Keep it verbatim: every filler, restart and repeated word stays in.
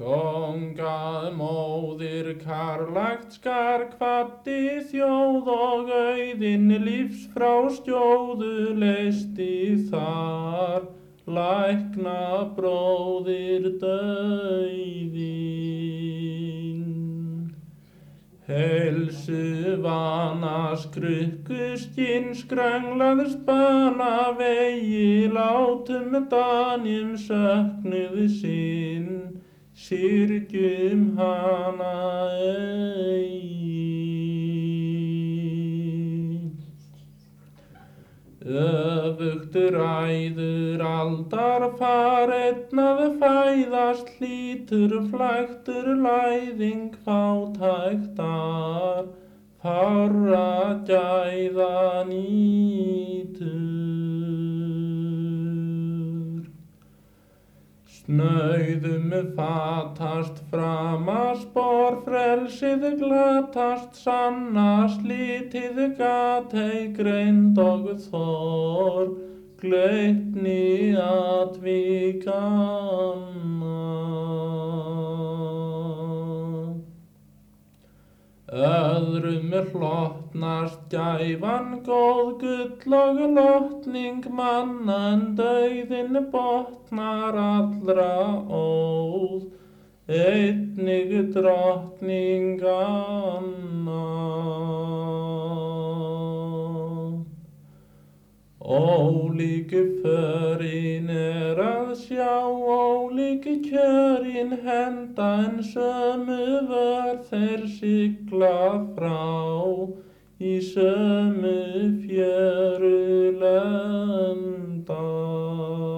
Kóngamóðir karlagt skar kvaddi þjóð og auðinn lífs frá skjóðu leysti þar, lækna bróðir dauðinn. Heilsu vana skrukkuskinn skrönglaðist bana vegi, látum danjum söknuð sinn, syrgjum hana ei. Öfugt ræður aldar far einn að fæðast, hlýtur flæktur læðing fátæktar, fárra gæða nýtur. Snauðum fatast framaspor, frelsið glatast, sannast lítið gat ei greind og þor, gleipni atvikanna. Öðrum hlotnast gæfan góð, gull og lotning manna, en dauðinn botnar allra óð, einnig drottninganna. Ólík förin er að sjá, ólík kjörin henda, en sömu vör þeir sigla frá, í sömu fjöru lenda.